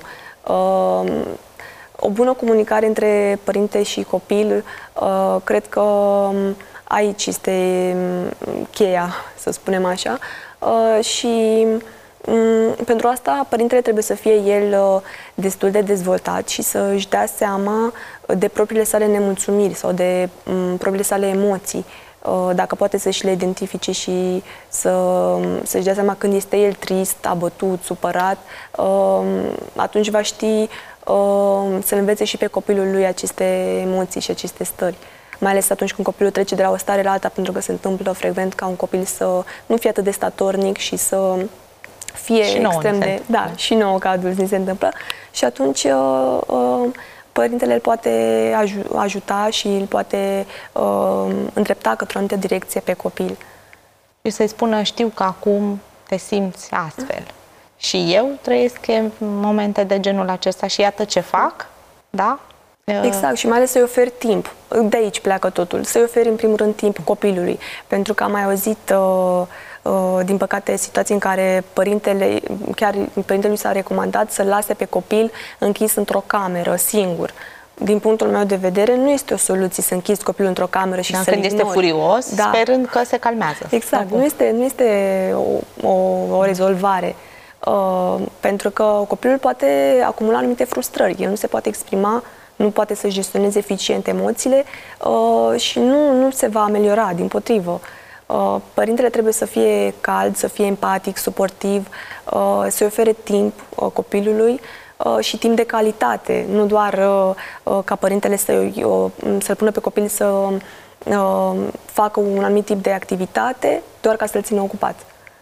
O bună comunicare între părinte și copil, uh, cred că aici este cheia, să spunem așa, uh, și um, pentru asta părintele trebuie să fie el uh, destul de dezvoltat și să își dea seama de propriile sale nemulțumiri sau de um, propriile sale emoții. Uh, dacă poate să-și le identifice și să, să-și dea seama când este el trist, abătut, supărat, uh, atunci va ști să-l învețe și pe copilul lui aceste emoții și aceste stări. Mai ales atunci când copilul trece de la o stare la alta, pentru că se întâmplă frecvent ca un copil să nu fie atât de statornic și să fie
și
extrem de... Da, și nouă ca adulți ni se întâmplă. Și atunci părintele îl poate ajuta și îl poate îndrepta către o anumită direcție pe copil.
Și să-i spună, știu că acum te simți astfel. Și eu trăiesc momente de genul acesta și iată ce fac, da?
Exact, și mai ales să-i oferi timp. De aici pleacă totul. Să-i oferi în primul rând timp copilului. Pentru că am mai auzit, uh, uh, din păcate, situații în care părintele, chiar părintele s-a recomandat să-l lase pe copil închis într-o cameră, singur. Din punctul meu de vedere, nu este o soluție să închizi copilul într-o cameră și să-l
când este furios, da, sperând că se calmează.
Exact, nu este, nu este o, o, o rezolvare. Uh, pentru că copilul poate acumula anumite frustrări, el nu se poate exprima, nu poate să gestioneze eficient emoțiile uh, și nu, nu se va ameliora, dimpotrivă. Uh, părintele trebuie să fie cald, să fie empatic, suportiv, uh, să-i ofere timp uh, copilului uh, și timp de calitate, nu doar uh, uh, ca părintele să, uh, să-l pună pe copil să uh, facă un anumit tip de activitate, doar ca să-l țină ocupat.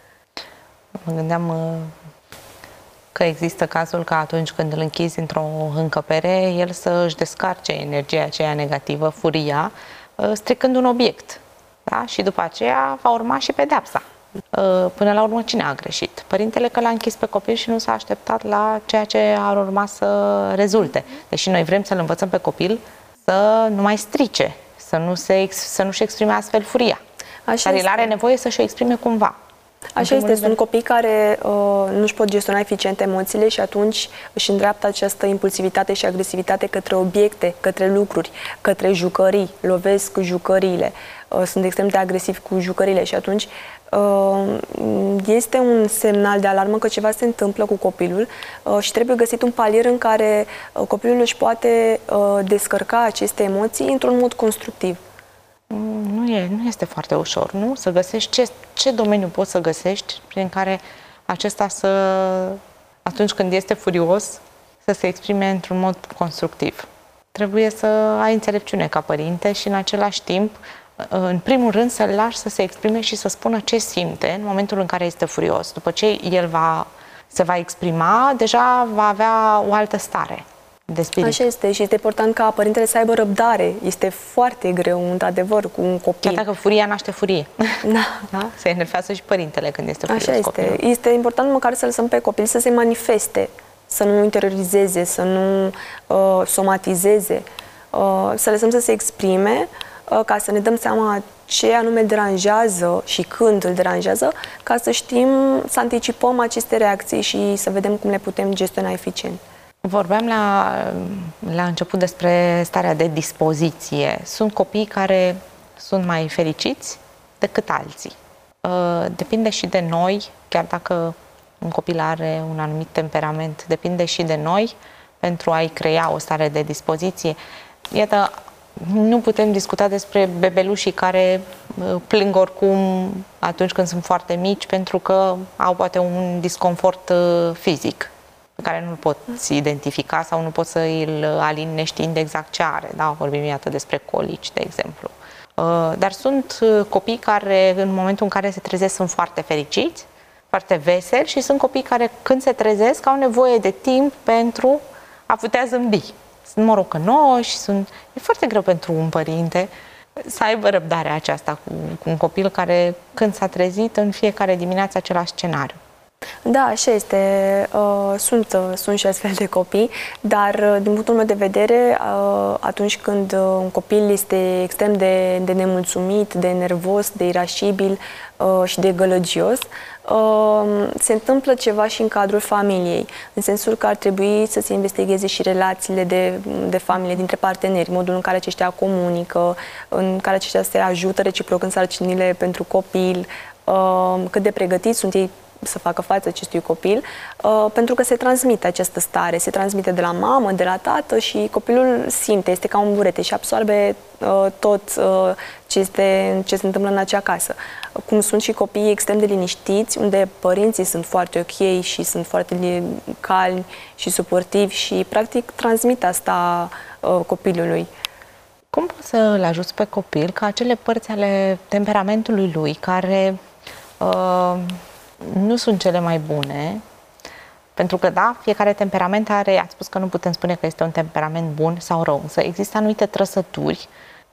Mă gândeam uh... că există cazul că atunci când îl închizi într-o încăpere, el să își descarce energia aceea negativă, furia, stricând un obiect. Da? Și după aceea va urma și pedeapsa. Până la urmă, cine a greșit? Părintele, că l-a închis pe copil și nu s-a așteptat la ceea ce ar urma să rezulte. Deși noi vrem să-l învățăm pe copil să nu mai strice, să nu se, să nu-și exprime astfel furia. Așa Dar este. El are nevoie să-și o exprime cumva.
Așa este, sunt copii care uh, nu își pot gestiona eficient emoțiile și atunci își îndreaptă această impulsivitate și agresivitate către obiecte, către lucruri, către jucării, lovesc jucăriile, uh, sunt extrem de agresivi cu jucăriile și atunci uh, este un semnal de alarmă că ceva se întâmplă cu copilul uh, și trebuie găsit un palier în care uh, copilul își poate uh, descărca aceste emoții într-un mod constructiv.
Nu, e, nu este foarte ușor, nu? Să găsești ce, ce domeniu poți să găsești prin care acesta să, atunci când este furios, să se exprime într-un mod constructiv. Trebuie să ai înțelepciune ca părinte și în același timp, în primul rând, să-l lași să se exprime și să spună ce simte în momentul în care este furios. După ce el va, se va exprima, deja va avea o altă stare de spirit.
Așa este și este important ca părintele să aibă răbdare. Este foarte greu, într-adevăr, cu un copil.
Chiar dacă furia naște furie.
Da.
Da? Se enervează și părintele când este furios.
Așa este.
Copilul.
Este important măcar să lăsăm pe copil să se manifeste, să nu interiorizeze, să nu uh, somatizeze, uh, să lăsăm să se exprime, uh, ca să ne dăm seama ce anume deranjează și când îl deranjează, ca să știm, să anticipăm aceste reacții și să vedem cum le putem gestiona eficient.
Vorbeam la, la început despre starea de dispoziție. Sunt copii care sunt mai fericiți decât alții. Depinde și de noi, chiar dacă un copil are un anumit temperament, depinde și de noi pentru a-i crea o stare de dispoziție. iată, nu putem discuta despre bebelușii care plâng oricum atunci când sunt foarte mici pentru că au poate un disconfort fizic pe care nu-l poți identifica sau nu poți să îl alini neștiind exact ce are. Da? Vorbim, iată, despre colici, de exemplu. Dar sunt copii care, în momentul în care se trezesc, sunt foarte fericiți, foarte veseli și sunt copii care, când se trezesc, au nevoie de timp pentru a putea zâmbi. Sunt morocănoși, sunt... E foarte greu pentru un părinte să aibă răbdarea aceasta cu, cu un copil care, când s-a trezit, în fiecare dimineață același scenariu.
Da, așa este. Uh, sunt, uh, sunt și astfel de copii, dar uh, din punctul meu de vedere, uh, atunci când uh, un copil este extrem de, de nemulțumit, de nervos, de irascibil uh, și de gălăgios, uh, se întâmplă ceva și în cadrul familiei, în sensul că ar trebui să se investigheze și relațiile de, de familie dintre parteneri, modul în care aceștia comunică, în care aceștia se ajută reciproc în sarcinile pentru copil, uh, cât de pregătiți sunt ei să facă față acestui copil, uh, pentru că se transmite această stare, se transmite de la mamă, de la tată și copilul simte, este ca un burete și absorbe uh, tot uh, ce, este, ce se întâmplă în acea casă. Cum sunt și copiii extrem de liniștiți, unde părinții sunt foarte ok și sunt foarte calmi și suportivi și practic transmit asta uh, copilului.
Cum poți să îl ajuți pe copil ca acele părți ale temperamentului lui care uh, nu sunt cele mai bune, pentru că, da, fiecare temperament are, ați spus că nu putem spune că este un temperament bun sau rău, însă există anumite trăsături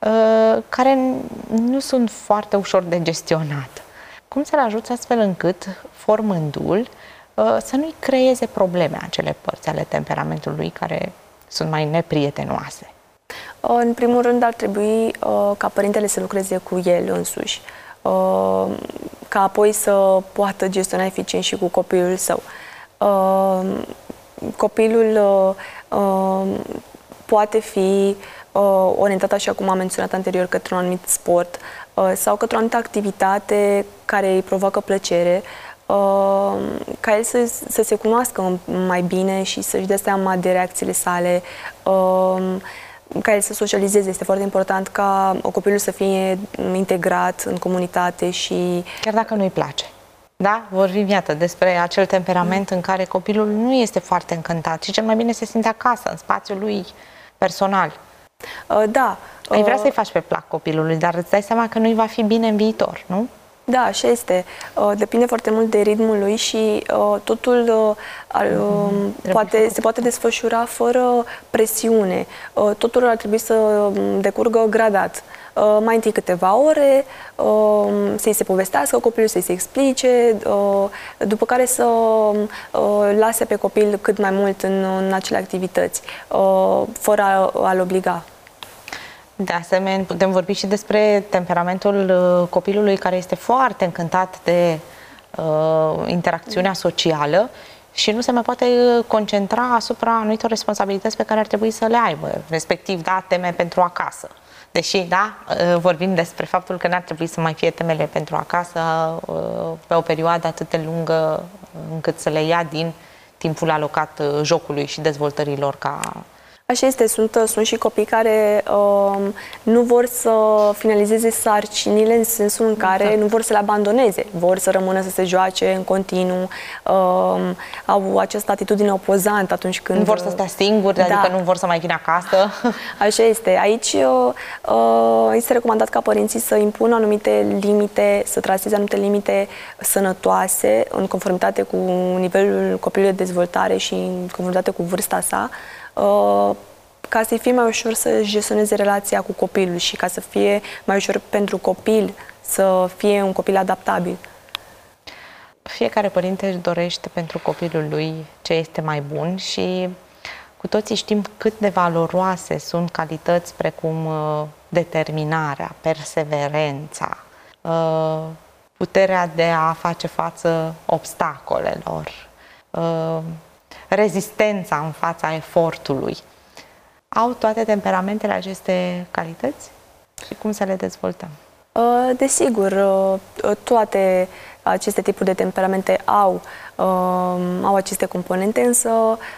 uh, care nu sunt foarte ușor de gestionat. Cum să-l ajuți astfel încât, formându-l, uh, să nu-i creeze probleme acele părți ale temperamentului care sunt mai neprietenoase?
În primul rând, ar trebui uh, ca părintele să lucreze cu el însuși, uh, ca apoi să poată gestiona eficient și cu copilul său. Uh, copilul uh, uh, poate fi uh, orientat, așa cum am menționat anterior, către un anumit sport uh, sau către o anumită activitate care îi provoacă plăcere, uh, ca el să, să se cunoască mai bine și să-și dea seama de reacțiile sale, uh, ca el să socializeze. Este foarte important ca copilul să fie integrat în comunitate și...
Chiar dacă nu-i place. Da? Vorbim, iată, despre acel temperament mm. în care copilul nu este foarte încântat și cel mai bine se simte acasă, în spațiul lui personal.
Uh, da.
Ai vrea uh... să-i faci pe plac copilului, dar îți dai seama că nu-i va fi bine în viitor, nu?
Da, așa este. Uh, depinde foarte mult de ritmul lui și uh, totul uh, uh, poate, se poate desfășura fără presiune. Uh, totul ar trebui să decurgă gradat. Uh, mai întâi câteva ore, uh, să-i se povestească copilul, să-i se explice, uh, după care să uh, lase pe copil cât mai mult în, în acele activități, uh, fără a, a-l obliga.
De asemenea, putem vorbi și despre temperamentul uh, copilului care este foarte încântat de uh, interacțiunea socială și nu se mai poate concentra asupra anumitor responsabilități pe care ar trebui să le aibă, respectiv, da, teme pentru acasă. Deși, da, uh, vorbim despre faptul că n-ar trebui să mai fie temele pentru acasă uh, pe o perioadă atât de lungă încât să le ia din timpul alocat uh, jocului și dezvoltărilor ca...
Așa este, sunt, sunt și copii care uh, nu vor să finalizeze sarcinile în sensul în care exact. nu vor să le abandoneze, vor să rămână să se joace în continuu, uh, au această atitudine opozantă atunci când...
Nu vor să stea singuri, da. Adică nu vor să mai vină acasă.
Așa este. Aici uh, uh, este recomandat ca părinții să impună anumite limite, să traseze anumite limite sănătoase în conformitate cu nivelul copilului de dezvoltare și în conformitate cu vârsta sa, Uh, ca să-i fie mai ușor să gestioneze relația cu copilul și ca să fie mai ușor pentru copil să fie un copil adaptabil.
Fiecare părinte își dorește pentru copilul lui ce este mai bun și cu toții știm cât de valoroase sunt calități precum uh, determinarea, perseverența, uh, puterea de a face față obstacolelor, uh, rezistența în fața efortului. Au toate temperamentele aceste calități? Și cum să le dezvoltăm?
Desigur, toate aceste tipuri de temperamente au au aceste componente, însă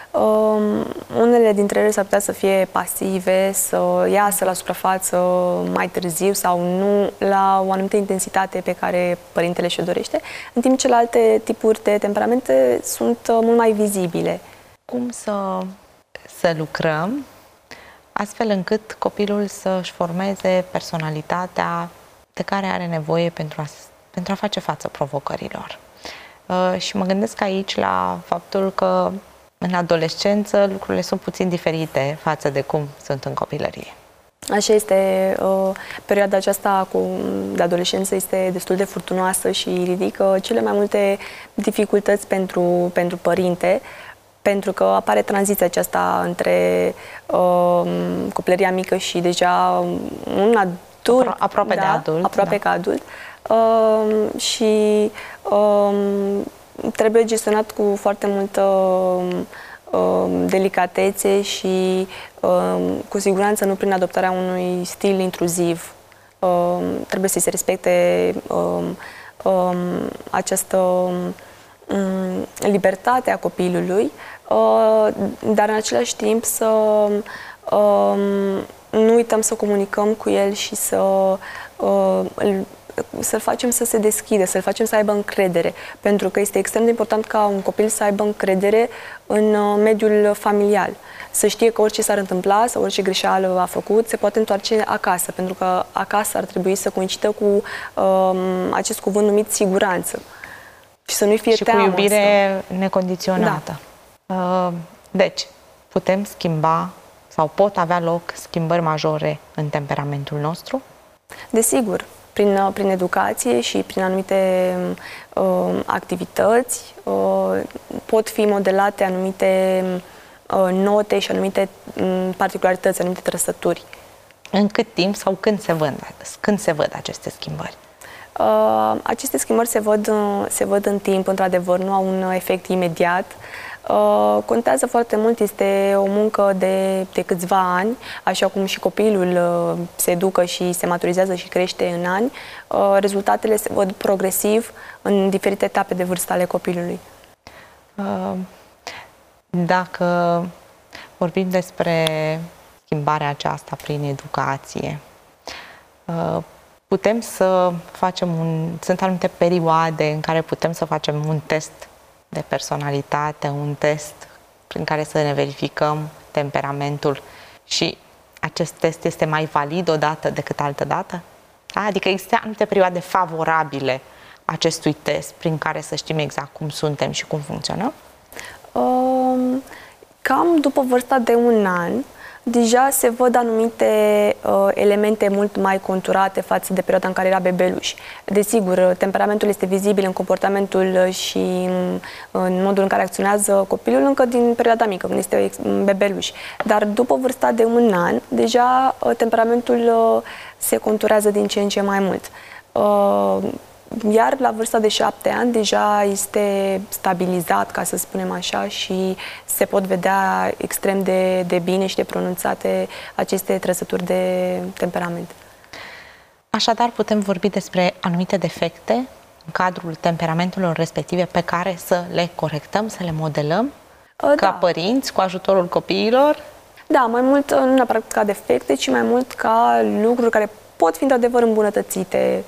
unele dintre ele s-ar putea să fie pasive, să iasă la suprafață mai târziu sau nu la o anumită intensitate pe care părintele și-o dorește, în timp ce celelalte tipuri de temperamente sunt mult mai vizibile.
Cum să, să lucrăm astfel încât copilul să-și formeze personalitatea de care are nevoie pentru a, pentru a face față provocărilor? Uh, și mă gândesc aici la faptul că în adolescență lucrurile sunt puțin diferite față de cum sunt în copilărie.
Așa este, uh, perioada aceasta cu, de adolescență este destul de furtunoasă și ridică cele mai multe dificultăți pentru, pentru părinte, pentru că apare tranziția aceasta între uh, copilăria mică și deja un adult,
Apro aproape
da,
de adult.
Aproape
da.
ca adult. Uh, și uh, trebuie gestionat cu foarte multă uh, delicatețe și uh, cu siguranță nu prin adoptarea unui stil intruziv. Uh, trebuie să se respecte uh, uh, această um, libertate a copilului, uh, dar în același timp să uh, nu uităm să comunicăm cu el și să uh, îl să-l facem să se deschide, să-l facem să aibă încredere, pentru că este extrem de important ca un copil să aibă încredere în mediul familial, să știe că orice s-ar întâmpla sau orice greșeală a făcut, se poate întoarce acasă, pentru că acasă ar trebui să coincidă cu um, acest cuvânt numit siguranță și să nu-i fie
și
teamă.
Și cu iubire
să...
necondiționată. Da. Deci, putem schimba sau pot avea loc schimbări majore în temperamentul nostru?
Desigur. Prin, prin educație și prin anumite uh, activități uh, pot fi modelate anumite uh, note și anumite um, particularități, anumite trăsături.
În cât timp sau când se văd, când se văd aceste schimbări?
Uh, aceste schimbări se văd, uh, se văd în timp, într-adevăr, nu au un efect imediat. Uh, contează foarte mult, este o muncă de, de câțiva ani, așa cum și copilul uh, se educă și se maturizează și crește în ani, uh, rezultatele se văd progresiv în diferite etape de vârstă ale copilului.
Uh, dacă vorbim despre schimbarea aceasta prin educație, uh, putem să facem un... Sunt anumite perioade în care putem să facem un test de personalitate, un test prin care să ne verificăm temperamentul și acest test este mai valid odată decât altă dată? Adică există anumite perioade favorabile acestui test prin care să știm exact cum suntem și cum funcționăm?
Um, cam după vârsta de un an, deja se văd anumite uh, elemente mult mai conturate față de perioada în care era bebeluș. Desigur, temperamentul este vizibil în comportamentul și în, în modul în care acționează copilul încă din perioada mică, când este bebeluș. Dar după vârsta de un an, deja uh, temperamentul uh, se conturează din ce în ce mai mult. Uh, Iar la vârsta de șapte ani deja este stabilizat, ca să spunem așa, și se pot vedea extrem de, de bine și de pronunțate aceste trăsături de temperament.
Așadar, putem vorbi despre anumite defecte în cadrul temperamentelor respective pe care să le corectăm, să le modelăm
da.
ca părinți, cu ajutorul copiilor?
Da, mai mult, nu neapărat ca defecte, ci mai mult ca lucruri care pot fi într-adevăr îmbunătățite.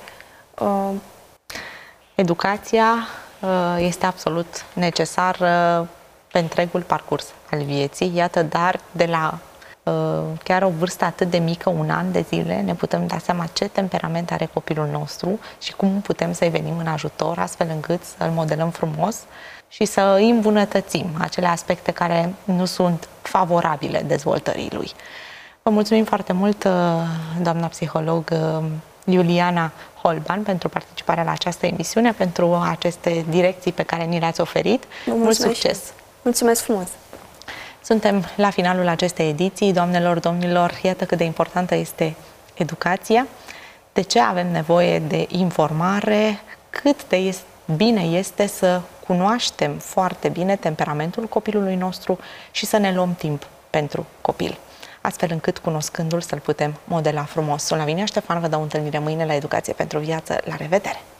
Educația este absolut necesară pe întregul parcurs al vieții. Iată, dar de la chiar o vârstă atât de mică, un an de zile, ne putem da seama ce temperament are copilul nostru și cum putem să-i venim în ajutor, astfel încât să-l modelăm frumos și să îi îmbunătățim acele aspecte care nu sunt favorabile dezvoltării lui. Vă mulțumim foarte mult, doamna psiholog Iuliana Holban, pentru participarea la această emisiune, pentru aceste direcții pe care ni le-ați oferit. Mult succes!
Mulțumesc frumos!
Suntem la finalul acestei ediții. Doamnelor, domnilor, iată cât de importantă este educația, de ce avem nevoie de informare, cât de bine este să cunoaștem foarte bine temperamentul copilului nostru și să ne luăm timp pentru copil, astfel încât, cunoscându-l, să-l putem modela frumos. Sunt Lavinia Ștefan, vă dau întâlnire mâine la Educație pentru Viață. La revedere!